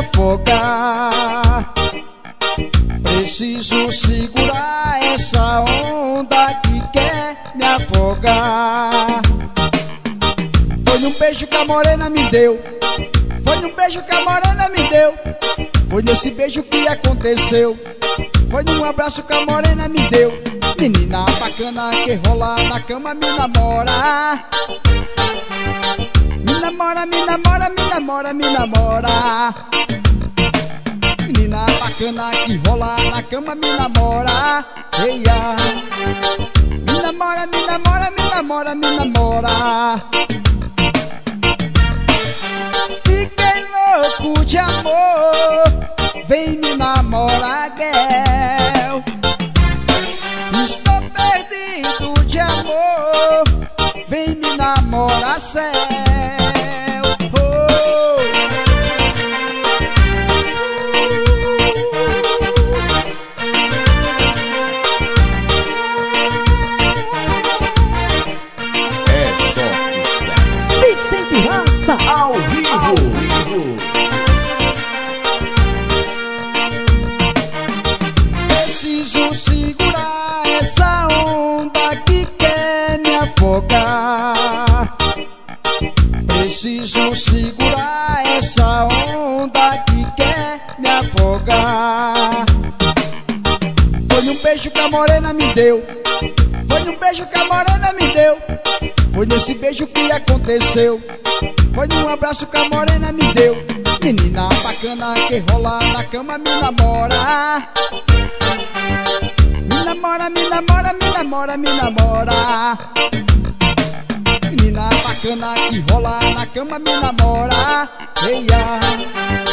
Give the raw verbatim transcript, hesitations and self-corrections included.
afogar. Preciso segurar essa onda que quer me afogar. Foi num beijo que a morena me deu, foi num beijo que a morena me deu, foi nesse beijo que aconteceu, foi num abraço que a morena me deu. Menina bacana que rola na cama me namora. Me namora, me namora, me namora, me namora. Menina bacana que rola na cama me namora. Eia. Me namora, me namora, me namora, me namora. Fiquei louco de amor, vem me namorar, girl. Estou perdido de amor, vem me namorar, céu. Oh. É só sucesso. Vicente Rasta Ao vivo. Ao vivo. Preciso segurar essa onda que quer me afogar. Preciso segurar essa onda que quer me afogar. Foi num beijo que a morena me deu, foi num beijo que a morena me deu, foi nesse beijo que aconteceu, foi num abraço que a morena me deu. Menina bacana que rola na cama me namora. Me namora, me namora, me namora, me namora. Menina bacana que rola na cama me namora. Eia.